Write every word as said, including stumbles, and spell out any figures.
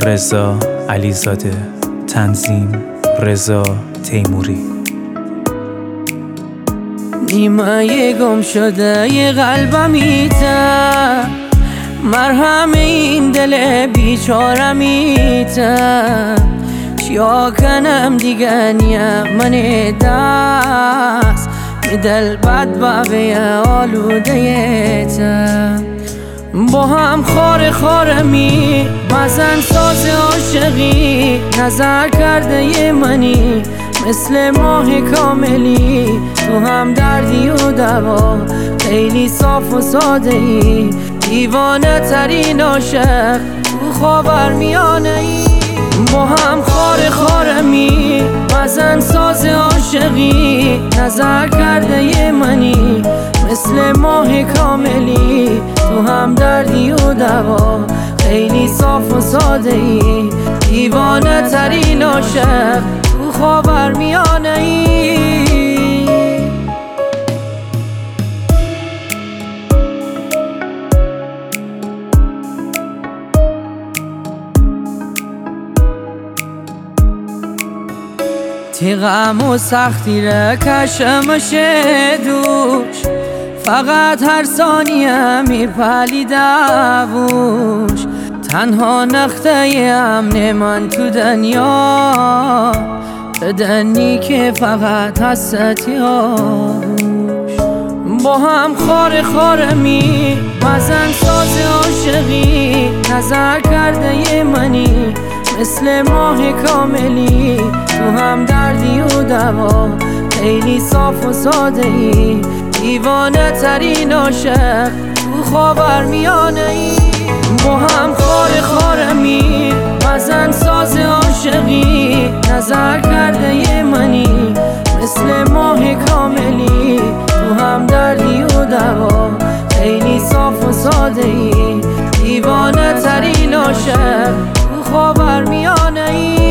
رضا علیزاده، تنظیم رضا تیموری. نیمه گم شده ی قلبمیته، مرهم این دل بیچارمیته. چیا کنم دیگه نیم من دست، می دل بد بابه آلوده ته. با هم خار خارمی مزن ساز عاشقی، نظر کرده ی منی مثل ماه کاملی. تو هم دردی و دوا خیلی صاف و ساده ای، دیوانه ترین عاشق تو خاور میانه ای. با هم خار خارمی مزن ساز عاشقی، نظر کرده ی منی مثل ماه کاملی. تو هم دردی و دوا خیلی صاف و ساده ای، دیوانه ترین عاشق تو خاور میانه ای. غم و سختی را کشمش دوش، فقط هر ثانیه میپلی دوش. تنها نقطه امن من تو دنیا، بدنی که فقط هستی آوش. با هم خار خارمی مزن ساز عاشقی، نظر کرده ی منی مثل ماه کاملی. تو هم دردی و دوا خیلی صاف و ساده ای، دیوانه ترین عاشق تو خاور میانه ای. با هم خار خارمی مزن ساز عاشقی، نظر کرده ی منی مثل ماه کاملی. تو هم دردی و دوا خیلی صاف و ساده ای، دیوانه ترین عاشق تو خاور میانه ای.